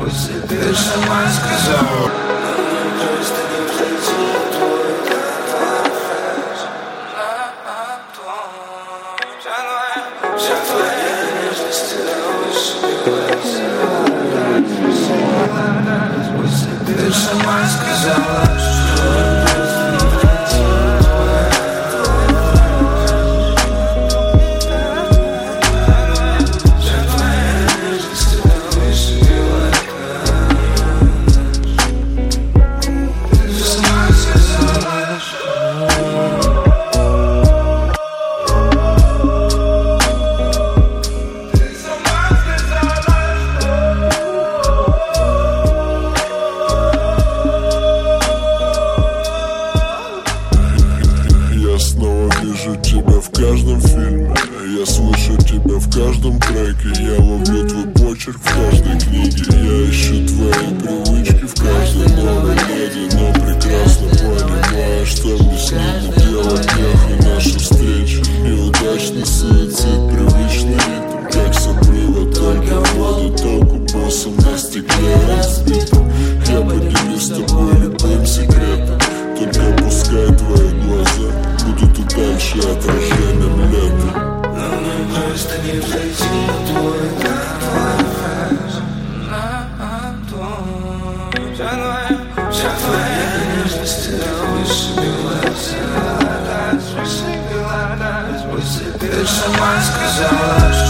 Ты сама сказала. Просто не пройти твой конфесс. Вся твоя нежность выше глаза. Ты сама сказала, что вижу тебя в каждом фильме, я слышу тебя в каждом треке. Я ловлю твой почерк в каждой книге. Я ищу твои привычки в каждой новой леди. Но прекрасно понимаю, что мне с ними делать. Нехуй наша встреча, неудачный суицид, привычный ритм, как с обрыва, только воду толку боссом на стекле разбитым. Я поделюсь с тобой любым секретом, только пускай твои глаза будут и дальше отражением лета. Но мне просто не пройти твой конфесс. Вся твоя нежность выше глаза. Ты сама сказала,